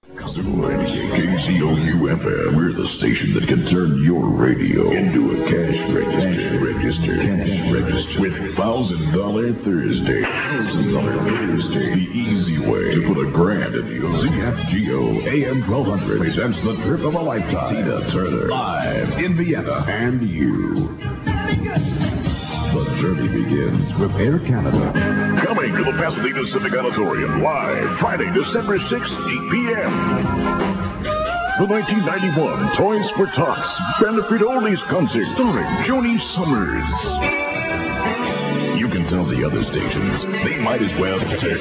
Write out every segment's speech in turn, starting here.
KZOU-FM. We're the station that can turn your radio into a cash register. With $1,000 Thursday. The easy way to put $1,000 in you. ZFGO AM 1200 presents the trip of a lifetime. Tina Turner live in Vienna and you. The journey begins with Air Canada. Coming to the Pasadena Civic Auditorium live Friday, December 6th, 8 p.m. The 1991 Toys for Tots Benefit Oldies Concert starring Joni Summers. You can tell the other stations they might as well tear it.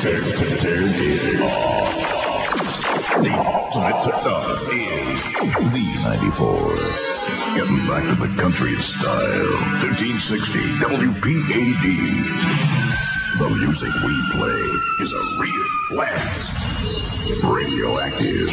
The ultimate success is Z94. Getting back to the country style. 1360 WPAD. The music we play is a real blast. Radioactive.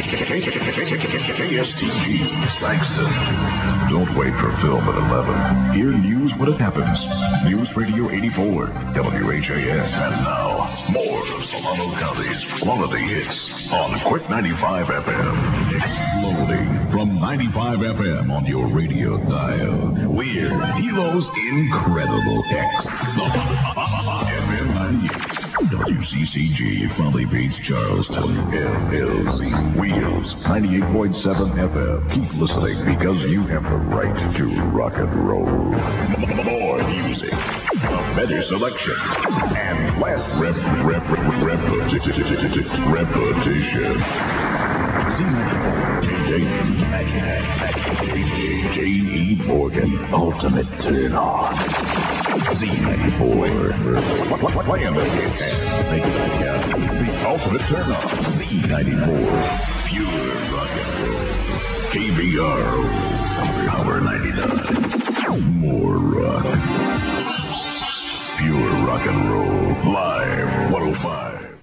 KSTG, Saxton. Don't wait for film at 11. Hear news when it happens. News Radio 84, WHAS. And now, more of Solano County's quality hits on Quick 95 FM. Exploding from 95 FM on your radio dial. We're Hilo's Incredible X. FM 98. WCCG, Folly Beach, Charleston, LLC, Wheels, 98.7 FM. Keep listening because you have the right to rock and roll. More music, a better selection, and less repetition. Jane E. Morgan, ultimate turn on. Z94. Playing the hits. Make it count. The ultimate turn on. Z94. Pure rock and roll. KBRO. Power 99. More rock. Pure rock and roll. Live 105.